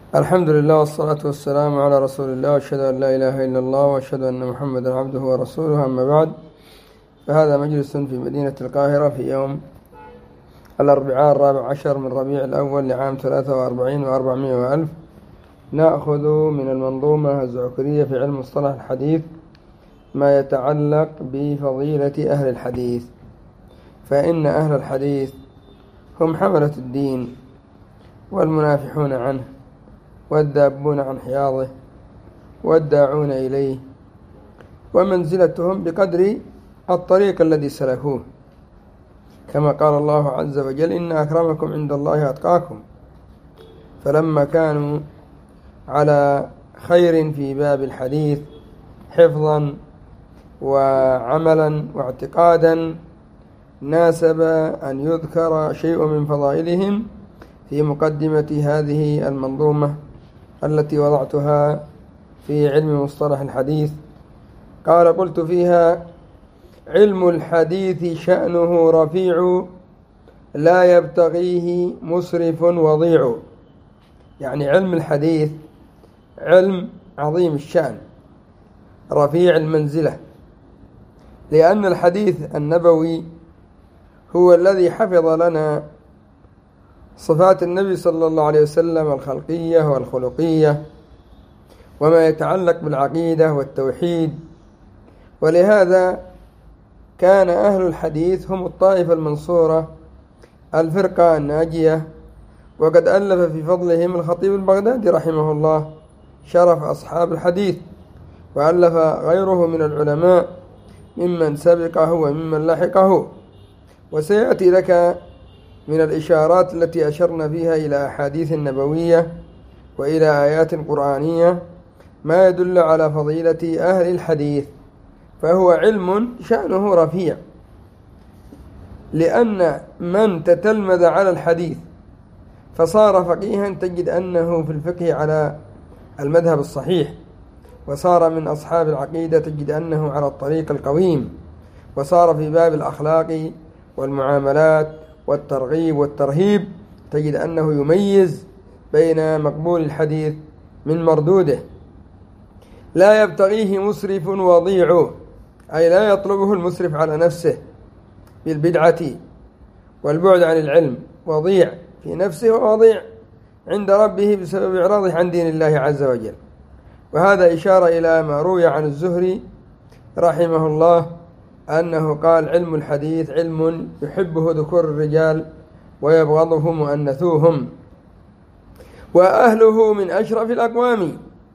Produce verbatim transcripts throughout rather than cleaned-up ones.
الحمد لله والصلاة والسلام على رسول الله، وأشهد أن لا إله إلا الله، وأشهد أن محمدا عبده ورسوله. أما بعد، فهذا مجلس في مدينة القاهرة في يوم الأربعاء الرابع عشر من ربيع الأول لعام ثلاثة وأربعين وأربعمائة وألف. نأخذ من المنظومة الزعكرية في علم مصطلح الحديث ما يتعلق بفضيلة أهل الحديث. فإن أهل الحديث هم حملة الدين والمنافحون عنه والذابون عن حياضه والداعون إليه، ومنزلتهم بقدر الطريق الذي سلكوه، كما قال الله عز وجل: إن أكرمكم عند الله أتقاكم. فلما كانوا على خير في باب الحديث حفظا وعملا واعتقادا، ناسب أن يذكر شيء من فضائلهم في مقدمة هذه المنظومة التي وضعتها في علم مصطلح الحديث. قال: قلت فيها: علم الحديث شأنه رفيع، لا يبتغيه مسرف وضيع. يعني علم الحديث علم عظيم الشأن رفيع المنزلة، لأن الحديث النبوي هو الذي حفظ لنا صفات النبي صلى الله عليه وسلم الخلقية والخلقية، وما يتعلق بالعقيدة والتوحيد. ولهذا كان أهل الحديث هم الطائفة المنصورة، الفرقة الناجية. وقد ألف في فضلهم الخطيب البغدادي رحمه الله شرف أصحاب الحديث، وألف غيره من العلماء ممن سبقه وممن لحقه. وسيأتي لك من الإشارات التي أشرنا فيها إلى أحاديث نبوية وإلى آيات قرآنية ما يدل على فضيلة أهل الحديث. فهو علم شأنه رفيع، لأن من تتلمذ على الحديث فصار فقيها تجد أنه في الفقه على المذهب الصحيح، وصار من أصحاب العقيدة تجد أنه على الطريق القويم، وصار في باب الأخلاق والمعاملات والترغيب والترهيب تجد أنه يميز بين مقبول الحديث من مردوده. لا يبتغيه مسرف وضيع، أي لا يطلبه المسرف على نفسه بالبدعة والبعد عن العلم، وضيع في نفسه ووضيع عند ربه بسبب إعراضه عن دين الله عز وجل. وهذا إشارة إلى ما روي عن الزهري رحمه الله أنه قال: علم الحديث علم يحبه ذكور الرجال ويبغضه مؤنثوهم، وأهله من أشرف الأقوام،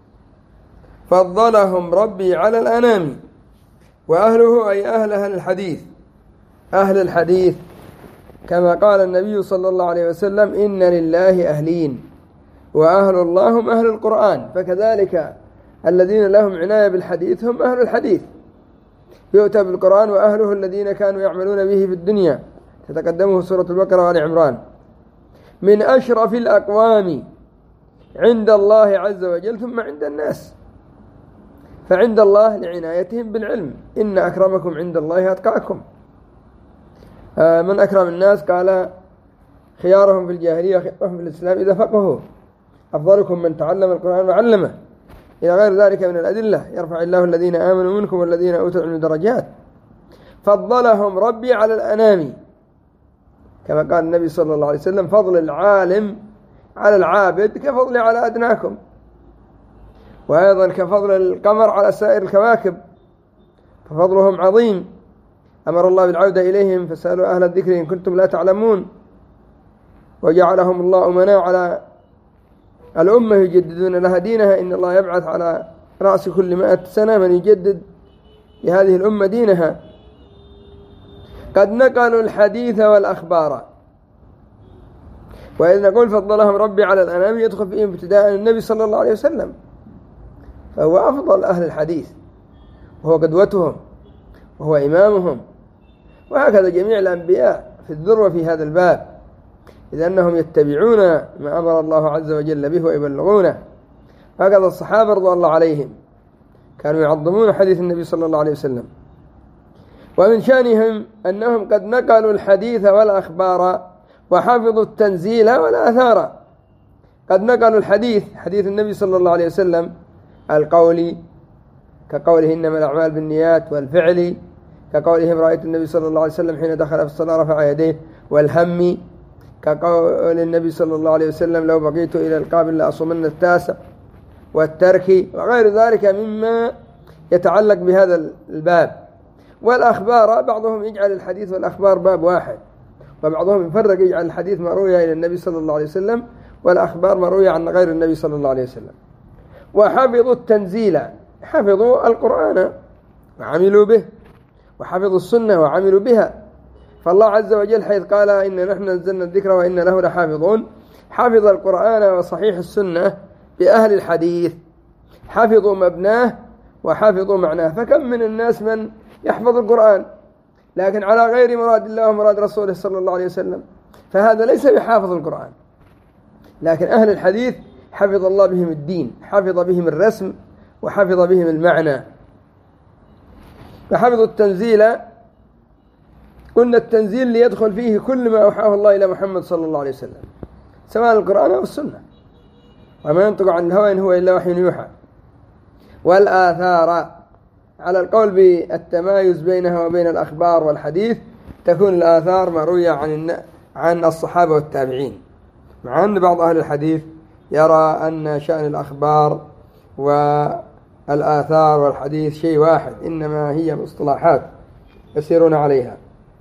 فضلهم ربي على الأنام. وأهله أي أهل أهل الحديث، أهل الحديث كما قال النبي صلى الله عليه وسلم: إن لله أهلين، وأهل الله هم أهل القرآن. فكذلك الذين لهم عناية بالحديث هم أهل الحديث، يؤتى بالقرآن وأهله الذين كانوا يعملون به في الدنيا، تتقدمه سورة البقرة وآل عمران. من أشرف الأقوام عند الله عز وجل، ثم عند الناس. فعند الله لعنايتهم بالعلم: إن أكرمكم عند الله أتقاكم. آه من أكرم الناس؟ قال: خيارهم في الجاهلية خيارهم في الإسلام إذا فقهوا، أفضلكم من تعلم القرآن وعلمه، إلى غير ذلك من الأدلة. يرفع الله الذين آمنوا منكم والذين أوتوا العلم درجات. فضلهم ربي على الأنام، كما قال النبي صلى الله عليه وسلم: فضل العالم على العابد كفضل على أدناكم، وأيضا كفضل القمر على سائر الكواكب، ففضلهم عظيم. أمر الله بالعودة إليهم فسألوا أهل الذكر إن كنتم لا تعلمون، وجعلهم الله أمناء على الأمة يجددون لها دينها. إن الله يبعث على رأس كل مائة سنة من يجدد لهذه الأمة دينها. قد نقلوا الحديث والأخبار. وإذ نقول فضلهم ربي على الأنام يدخل فيهم ابتداء النبي صلى الله عليه وسلم، فهو أفضل أهل الحديث، وهو قدوتهم، وهو إمامهم. وهكذا جميع الأنبياء في الذروة في هذا الباب، إذ أنهم يتبعون ما أمر الله عز وجل به ويبلغونه. هكذا الصحابة رضي الله عليهم كانوا يعظمون حديث النبي صلى الله عليه وسلم. ومن شأنهم أنهم قد نقلوا الحديث والأخبار وحفظوا التنزيل والآثار، قد نقلوا الحديث حديث النبي صلى الله عليه وسلم القولي كقوله إنما الأعمال بالنيات، والفعلي كقولهم رأيت النبي صلى الله عليه وسلم حين دخل في الصلاة رفع يديه، والهم كقول النبي صلى الله عليه وسلم لو بقيت إلى القابل لأصومن التاسع، والترك وغير ذلك مما يتعلق بهذا الباب. والأخبار بعضهم يجعل الحديث والأخبار باب واحد، وبعضهم يفرق يجعل الحديث مروي إلى النبي صلى الله عليه وسلم والأخبار مروية عن غير النبي صلى الله عليه وسلم. وحفظوا التنزيل، حفظوا القرآن وعملوا به، وحفظوا السنة وعملوا بها. فالله عز وجل حيث قال إن نحن نزلنا الذكر وإن له لحافظون، حفظ القرآن وصحيح السنة بأهل الحديث، حفظوا مبناه وحفظوا معناه. فكم من الناس من يحفظ القرآن لكن على غير مراد الله ومراد رسوله صلى الله عليه وسلم، فهذا ليس بحافظ القرآن. لكن أهل الحديث حفظ الله بهم الدين، حفظ بهم الرسم وحفظ بهم المعنى. فحفظوا التنزيل، قلنا التنزيل ليدخل فيه كل ما أوحاه الله إلى محمد صلى الله عليه وسلم سواء القرآن أو السنة، وما ينطق عن الهوى إن هو إلا وحي يوحى. والآثار على القول بالتمايز بينها وبين الأخبار والحديث، تكون الآثار مروية عن عن الصحابة والتابعين، مع أن بعض أهل الحديث يرى أن شأن الأخبار والآثار والحديث شيء واحد، إنما هي مصطلحات يسيرون عليها.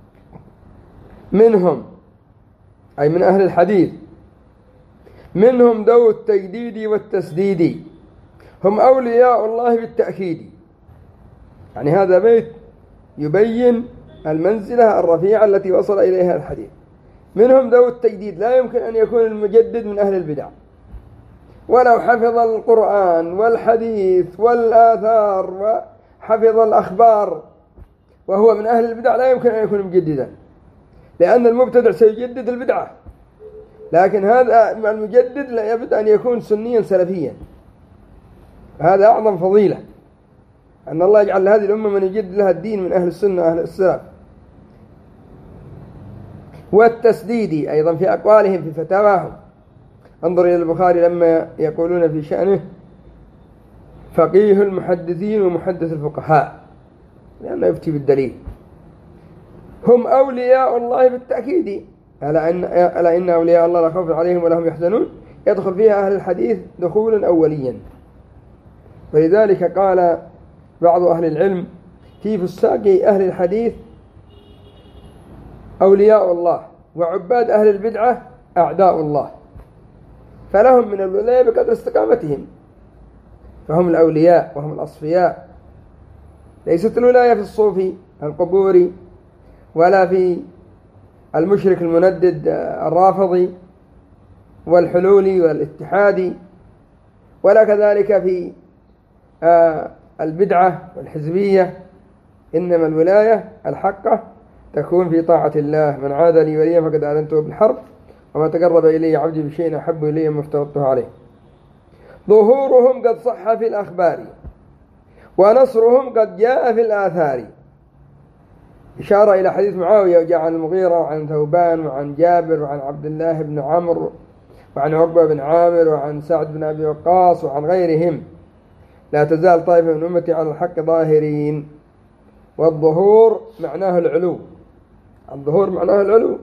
منهم أي من أهل الحديث منهم ذو التجديد والتسديد، هم أولياء الله بالتأكيد. يعني هذا بيت يبين المنزلة الرفيعة التي وصل إليها الحديث. منهم ذو التجديد، لا يمكن أن يكون المجدد من أهل البدع، ولو حفظ القرآن والحديث والآثار وحفظ الأخبار وهو من أهل البدع لا يمكن أن يكون مجددا، لأن المبتدع سيجدد البدعة. لكن هذا المجدد لا يبد أن يكون سنيا سلفيا، هذا أعظم فضيلة، أن الله يجعل هذه الأمة من يجدد لها الدين من أهل السنة وأهل السلف. والتسديد أيضا في أقوالهم في فتاواهم، انظر إلى البخاري لما يقولون في شأنه فقيه المحدثين ومحدث الفقهاء، لأنه يفتي بالدليل. هم أولياء الله بالتأكيد، ألا إن, ألا إن أولياء الله لا خوف عليهم ولا هم يحزنون، يدخل فيها أهل الحديث دخولا أوليا. ولذلك قال بعض أهل العلم في فساق أهل الحديث أولياء الله، وعباد أهل البدعة أعداء الله، فلهم من الولاية بقدر استقامتهم، فهم الأولياء وهم الأصفياء. ليست الولاية في الصوفي القبوري، ولا في المشرك المندد الرافضي والحلولي والاتحادي، ولا كذلك في البدعة والحزبية. إنما الولاية الحقة تكون في طاعة الله. من عاد لي وليا فقد آذنته بالحرب، وما تقرب إلي عبدي بشيء أحب إلي مما افترضته عليه. ظهورهم قد صح في الأخبار، ونصرهم قد جاء في الآثار. إشارة إلى حديث معاوية وجاء عن المغيرة وعن ثوبان وعن جابر وعن عبد الله بن عمرو وعن عقبة بن عامر وعن سعد بن أبي وقاص وعن غيرهم: لا تزال طائفة من أمتي على الحق ظاهرين. والظهور معناه العلو، الظهور معناه العلو.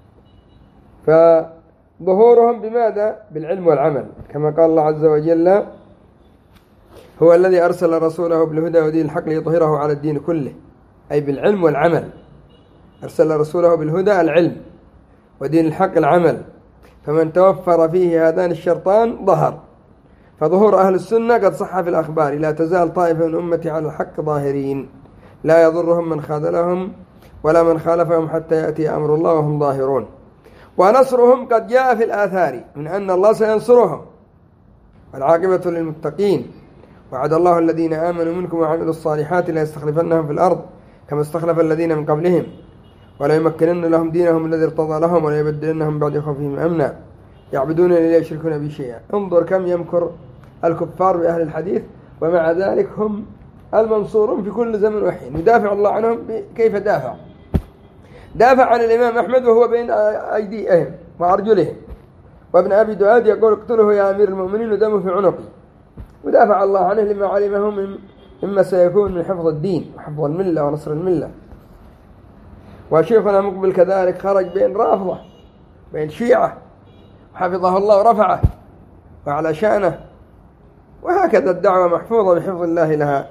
فظهورهم بماذا؟ بالعلم والعمل، كما قال الله عز وجل: هو الذي أرسل رسوله بالهدى ودين الحق ليظهره على الدين كله، أي بالعلم والعمل. أرسل رسوله بالهدى العلم، ودين الحق العمل، فمن توفر فيه هذان الشرطان ظهر. فظهور أهل السنة قد صح في الأخبار: لا تزال طائفة من أمتي على الحق ظاهرين، لا يضرهم من خذلهم ولا من خالفهم حتى يأتي أمر الله وهم ظاهرون. ونصرهم قد جاء في الآثار، من أن الله سينصرهم، والعاقبة للمتقين. وعد الله الذين آمنوا منكم وعملوا الصالحات لا يستخلفنهم في الأرض كما استخلف الذين من قبلهم ولا يمكنن لهم دينهم الذي ارتضى لهم ولا يبدلنهم بعد خوفهم أمنا يعبدون لا يشركون به شيئا. انظر كم يمكر الكفار بأهل الحديث، ومع ذلك هم المنصورون في كل زمن وحين. يدافع الله عنهم. كيف دافع؟ دافع عن الإمام أحمد وهو بين أيديهم وأرجلهم، وابن أبي دؤاد يقول اقتله يا أمير المؤمنين ودمه في عنقي، ودافع الله عنه لما علمه من مما سيكون من حفظ الدين وحفظ الملة ونصر الملة. وشيخنا مقبل كذلك خرج بين رافضة بين شيعة، حفظه الله ورفعه وعلى شأنه، وهكذا الدعوة محفوظة بحفظ الله لها.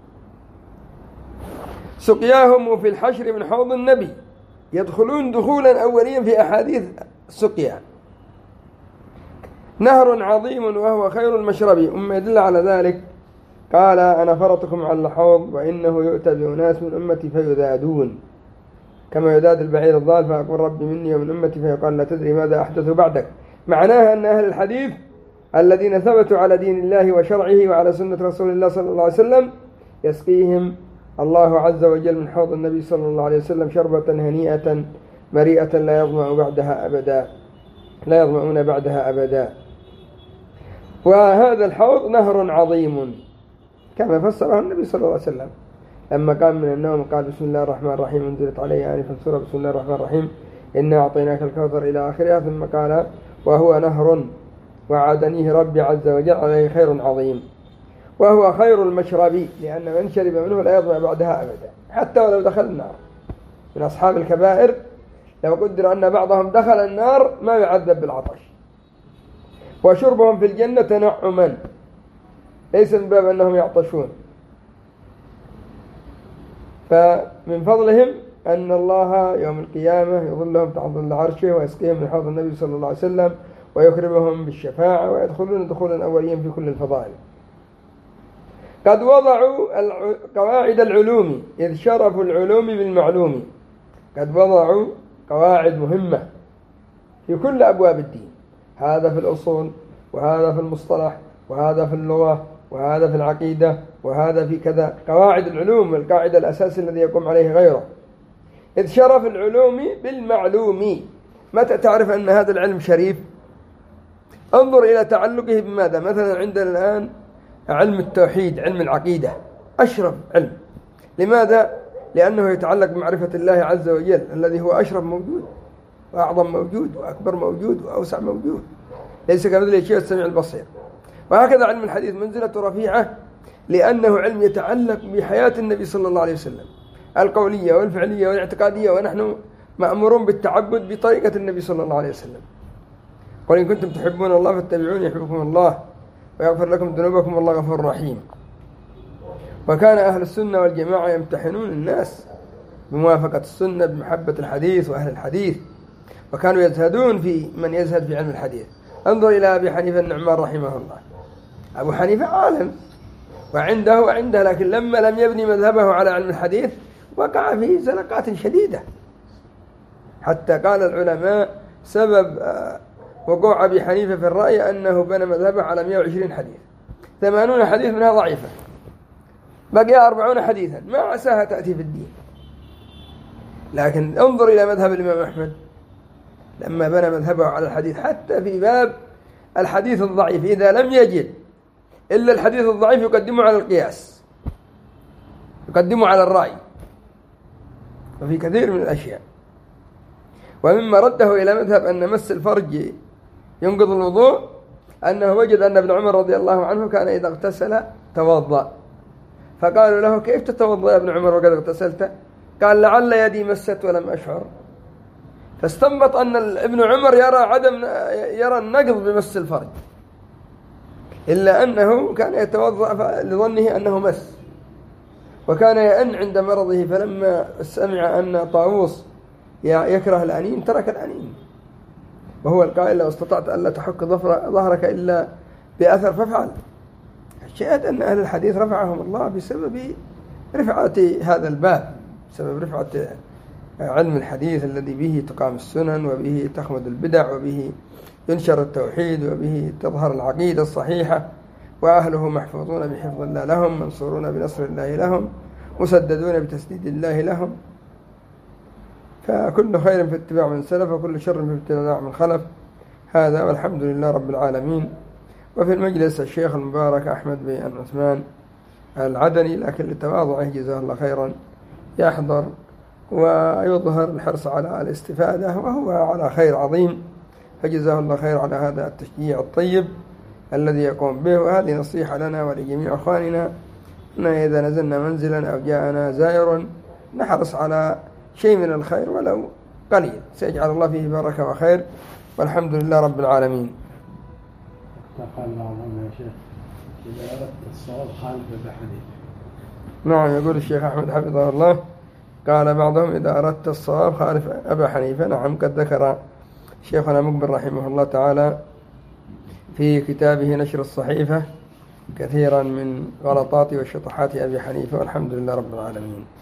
سقياهم في الحشر من حوض النبي، يدخلون دخولا أوليا في أحاديث السقيا. نهر عظيم وهو خير المشرب، أما يدل على ذلك قال أنا فرطكم على الحوض وإنه يؤتى بأناس من أمتي فيذادون كما يذاد البعير الضال، فأقول ربي مني ومن أمتي، فيقال لا تدري ماذا أحدثوا بعدك. معناها أن أهل الحديث الذين ثبتوا على دين الله وشرعه وعلى سنة رسول الله صلى الله عليه وسلم يسقيهم الله عز وجل من حوض النبي صلى الله عليه وسلم شربة هنيئة مريئة لا يظمأ بعدها أبدا لا يظمأون بعدها أبدا. وهذا الحوض نهر عظيم كما فسره النبي صلى الله عليه وسلم لما قام من النوم قال بسم الله الرحمن الرحيم، انزلت علي آنفا سورة بسم الله الرحمن الرحيم إنا أعطيناك الكوثر إلى آخرها، ثم قال وهو نهر وعدنيه ربي عز وجل عليه خير عظيم، وهو خير المشرب لأن من شرب منه لا يظمأ بعدها أبدا حتى ولو دخل النار. من أصحاب الكبائر لو قدر أن بعضهم دخل النار ما يعذب بالعطش. وشربهم في الجنة تنعما ليس من باب أنهم يعطشون، فمن فضلهم أن الله يوم القيامة يظلهم تحت ظل عرشه ويسقيهم من حوض النبي صلى الله عليه وسلم ويكرمهم بالشفاعة ويدخلون دخولا أوليا في كل الفضائل. قد وضعوا قواعد العلوم إذ شرفوا العلوم بالمعلوم، قد وضعوا قواعد مهمة في كل أبواب الدين، هذا في الأصول وهذا في المصطلح وهذا في اللغة وهذا في العقيدة وهذا في كذا، قواعد العلوم القاعدة الأساس الذي يقوم عليه غيره. إذ شرف العلوم بالمعلوم، متى تعرف أن هذا العلم شريف؟ انظر إلى تعلقه بماذا. مثلا عندنا الآن علم التوحيد، علم العقيدة أشرف علم. لماذا؟ لأنه يتعلق بمعرفة الله عز وجل الذي هو أشرف موجود وأعظم موجود وأكبر موجود وأوسع موجود، ليس كمثله شيء السميع البصير. وهكذا علم الحديث منزلة رفيعة لأنه علم يتعلق بحياة النبي صلى الله عليه وسلم القولية والفعلية والاعتقادية، ونحن مأمورون بالتعبد بطريقة النبي صلى الله عليه وسلم. قل إن كنتم تحبون الله فاتبعوني يحببكم الله ويغفر لكم ذنوبكم والله غفور رحيم. وكان أهل السنة والجماعة يمتحنون الناس بموافقة السنة بمحبة الحديث وأهل الحديث، وكانوا يزهدون في من يزهد في علم الحديث. انظر إلى أبي حنيفة النعمان رحمه الله. أبو حنيفة عالم وعنده وعنده، لكن لما لم يبني مذهبه على علم الحديث وقع في زلقات شديدة، حتى قال العلماء سبب وقوع أبي حنيفة في الرأي أنه بنى مذهبه على مئة وعشرين حديث، ثمانون حديث منها ضعيفة، بقي أربعون حديثا ما عساها تأتي في الدين. لكن انظر إلى مذهب الإمام أحمد لما بنى مذهبه على الحديث، حتى في باب الحديث الضعيف إذا لم يجد إلا الحديث الضعيف يقدمه على القياس، يقدمه على الرأي، وفي كثير من الأشياء. ومما رده إلى مذهب أن مس الفرج ينقض الوضوء أنه وجد أن ابن عمر رضي الله عنه كان إذا اغتسل توضأ، فقالوا له كيف تتوضأ يا ابن عمر وقد اغتسلت؟ قال لعل يدي مست ولم أشعر. فاستنبط أن ابن عمر يرى عدم يرى النقض بمس الفرج، إلا أنه كان يتوضأ لظنه أنه مس، وكان يأن عند مرضه، فلما سمع أن طاووس يكره الأنين ترك الأنين، وهو القائل لو استطعت ألا تحك ظهرك إلا بأثر فافعل. الشاهد أن أهل الحديث رفعهم الله بسبب رفعة هذا الباب، بسبب رفعة علم الحديث الذي به تقام السنن وبه تخمد البدع وبه ينشر التوحيد وبه تظهر العقيدة الصحيحة، وأهله محفوظون بحفظ الله لهم، منصورون بنصر الله لهم، مسددون بتسديد الله لهم. فكل خير في اتباع من سلف وكل شر في ابتلاع من خلف. هذا والحمد لله رب العالمين. وفي المجلس الشيخ المبارك أحمد بن عثمان العدني، لكن لتواضعه جزاه الله خيرا يحضر ويظهر الحرص على الاستفادة، وهو على خير عظيم. فجزاه الله خير على هذا التشجيع الطيب الذي يقوم به. وهذه نصيحة لنا ولجميع أخواننا أن إذا نزلنا منزلا أو جاءنا زائر نحرص على شيء من الخير ولو قليل، سيجعل الله فيه بركة وخير، والحمد لله رب العالمين. قال بعضهم يا شيخ إذا أردت الصواب خالف أبا حنيفة. نعم، يقول الشيخ أحمد حفظه الله قال بعضهم إذا أردت الصواب خالف أبا حنيفة. نعم، قد ذكر شيخنا مقبل رحمه الله تعالى في كتابه نشر الصحيفة كثيرا من غلطات وشطحات أبي حنيفة، والحمد لله رب العالمين.